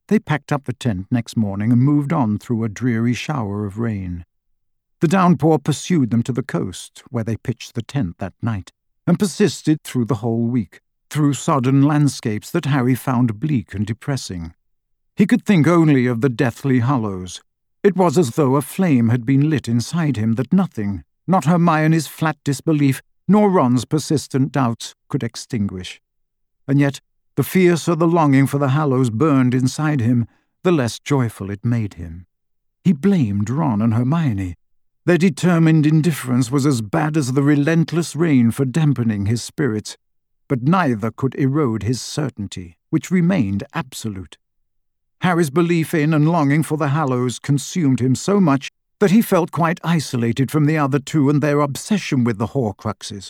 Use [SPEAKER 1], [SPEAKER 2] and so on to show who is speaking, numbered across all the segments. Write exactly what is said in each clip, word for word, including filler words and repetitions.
[SPEAKER 1] They packed up the tent next morning and moved on through a dreary shower of rain. The downpour pursued them to the coast, where they pitched the tent that night, and persisted through the whole week, through sodden landscapes that Harry found bleak and depressing. He could think only of the Deathly Hallows. It was as though a flame had been lit inside him that nothing, not Hermione's flat disbelief, nor Ron's persistent doubts, could extinguish. And yet, the fiercer the longing for the Hallows burned inside him, the less joyful it made him. He blamed Ron and Hermione. Their determined indifference was as bad as the relentless rain for dampening his spirits, but neither could erode his certainty, which remained absolute. Harry's belief in and longing for the Hallows consumed him so much that he felt quite isolated from the other two and their obsession with the Horcruxes.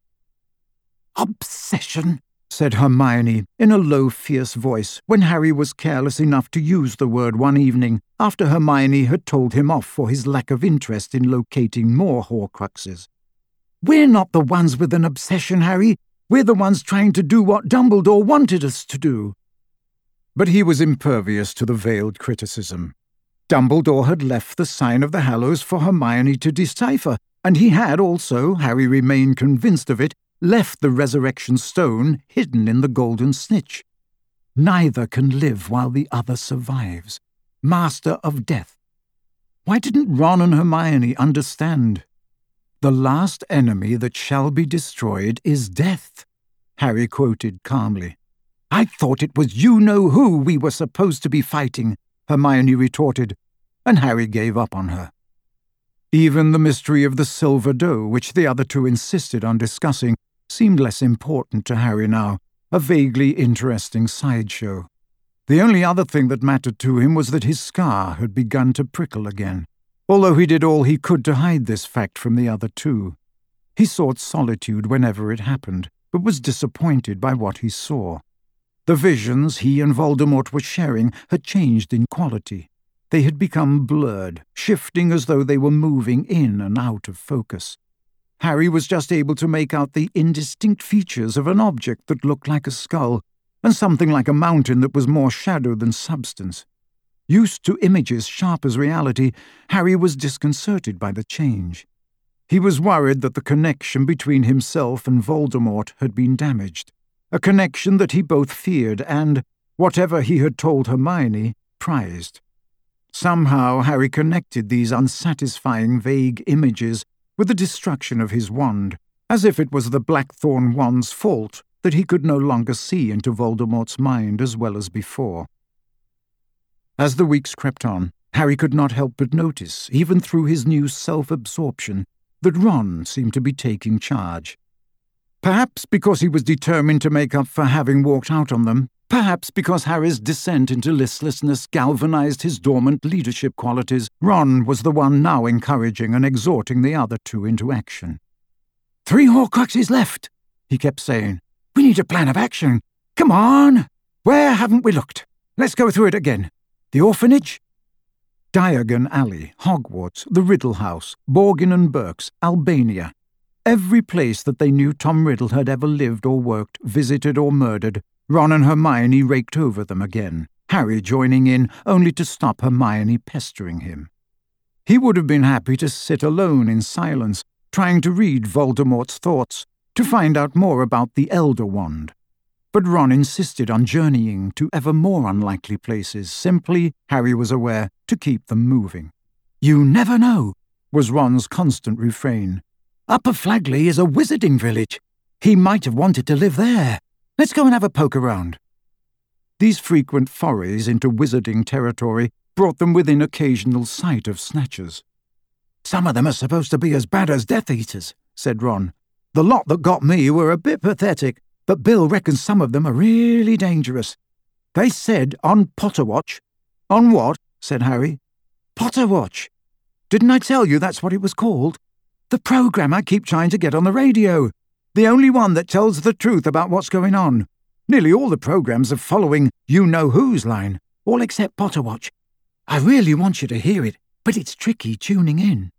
[SPEAKER 1] "Obsession?" said Hermione in a low, fierce voice when Harry was careless enough to use the word one evening after Hermione had told him off for his lack of interest in locating more Horcruxes. "We're not the ones with an obsession, Harry. We're the ones trying to do what Dumbledore wanted us to do." But he was impervious to the veiled criticism. Dumbledore had left the sign of the Hallows for Hermione to decipher, and he had also, Harry remained convinced of it, left the resurrection stone hidden in the golden snitch. Neither can live while the other survives. Master of death. Why didn't Ron and Hermione understand? "The last enemy that shall be destroyed is death," Harry quoted calmly. "I thought it was you-know-who we were supposed to be fighting," Hermione retorted, and Harry gave up on her. Even the mystery of the silver doe, which the other two insisted on discussing, seemed less important to Harry now, a vaguely interesting sideshow. The only other thing that mattered to him was that his scar had begun to prickle again, although he did all he could to hide this fact from the other two. He sought solitude whenever it happened, but was disappointed by what he saw. The visions he and Voldemort were sharing had changed in quality. They had become blurred, shifting as though they were moving in and out of focus. Harry was just able to make out the indistinct features of an object that looked like a skull, and something like a mountain that was more shadow than substance. Used to images sharp as reality, Harry was disconcerted by the change. He was worried that the connection between himself and Voldemort had been damaged, a connection that he both feared and, whatever he had told Hermione, prized. Somehow Harry connected these unsatisfying vague images with the destruction of his wand, as if it was the Blackthorn wand's fault that he could no longer see into Voldemort's mind as well as before. As the weeks crept on, Harry could not help but notice, even through his new self-absorption, that Ron seemed to be taking charge. Perhaps because he was determined to make up for having walked out on them, perhaps because Harry's descent into listlessness galvanized his dormant leadership qualities, Ron was the one now encouraging and exhorting the other two into action. "Three Horcruxes left," he kept saying. "We need a plan of action. Come on! Where haven't we looked? Let's go through it again. The orphanage? Diagon Alley, Hogwarts, the Riddle House, Borgin and Burke's, Albania. Every place that they knew Tom Riddle had ever lived or worked, visited or murdered, Ron and Hermione raked over them again, Harry joining in only to stop Hermione pestering him. He would have been happy to sit alone in silence, trying to read Voldemort's thoughts, to find out more about the Elder Wand. But Ron insisted on journeying to ever more unlikely places, simply, Harry was aware, to keep them moving. "You never know," was Ron's constant refrain. "Upper Flagley is a wizarding village. He might have wanted to live there. Let's go and have a poke around." These frequent forays into wizarding territory brought them within occasional sight of Snatchers. "Some of them are supposed to be as bad as Death Eaters," said Ron. "The lot that got me were a bit pathetic, but Bill reckons some of them are really dangerous. They said on Potterwatch—" "On what?" said Harry. "Potterwatch. Didn't I tell you that's what it was called? The programme I keep trying to get on the radio. The only one that tells the truth about what's going on. Nearly all the programmes are following you-know-who's line, all except Potterwatch. I really want you to hear it, but it's tricky tuning in."